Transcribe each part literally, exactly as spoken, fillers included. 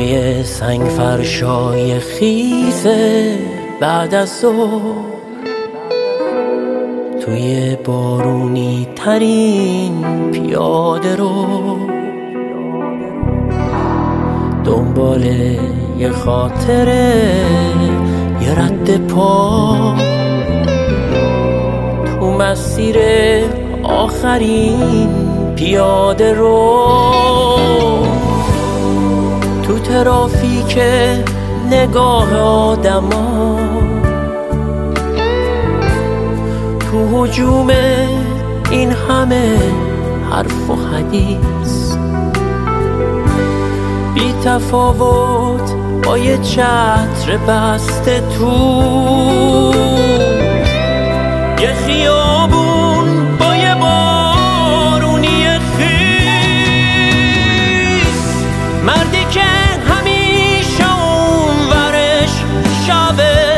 روی سنگ فرشای خیزه بعد از ظهر، توی بارونی ترین پیاده رو، دنبال یه خاطره، یه رد پا تو مسیر آخرین پیاده رو، تو ترافیک نگاه آدما، تو هجوم این همه حرف و حدیث، بی تفاوت با یه چتر بسته تو یه خیابون با یه بارونی خیس، مردی که همیشه اون ورش شبه،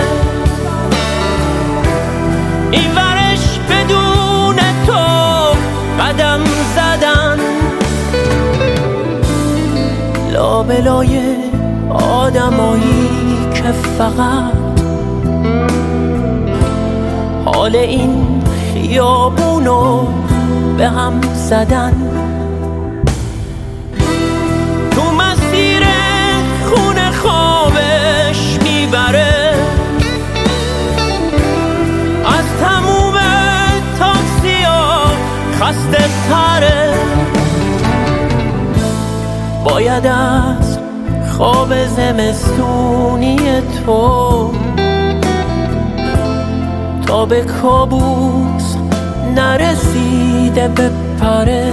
این ورش بدون تو قدم زدن، لابلای آدمایی که فقط حال این خیابونو به هم زدن، تو مسیر خونه خوابش میبره، از تموم تاکسیا خسته تره، باید از خواب زمستونی تو تا به کابوس نرسیده بپره.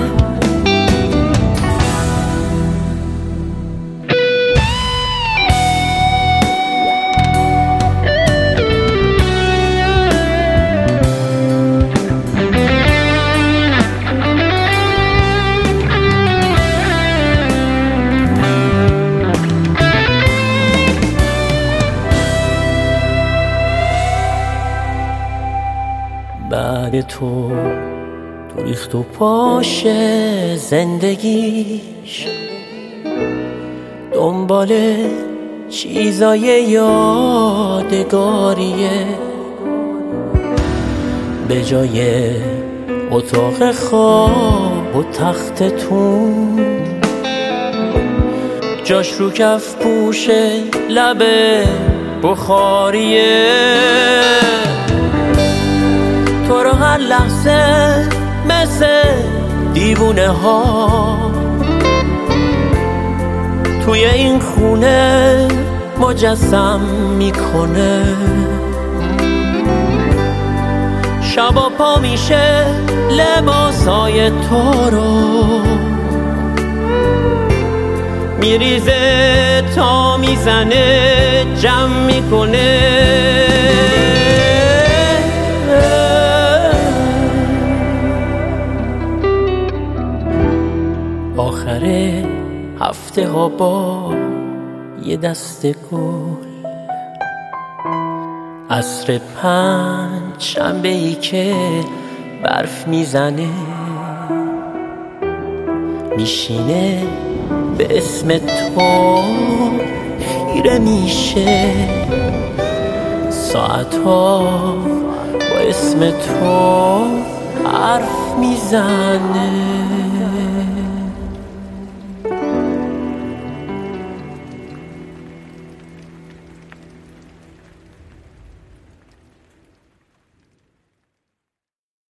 بعد تو تو ریخت و پاش زندگیش، دنبال چیزای یادگاریه، به جای اتاق خواب و تختتون، جاش رو کف پوش لب بخاریه، تو رو هر لحظه مثل دیوونه ها توی این خونه مجسم میکنه، شبا پا میشه لباسای تو رو میریزه تا میزنه جمع میکنه، آخر هفته ها با یه دست گل، عصر پنج شنبه ای که برف میزنه، میشینه به اسم تو خیره میشه، ساعت ها با اسم تو حرف میزنه.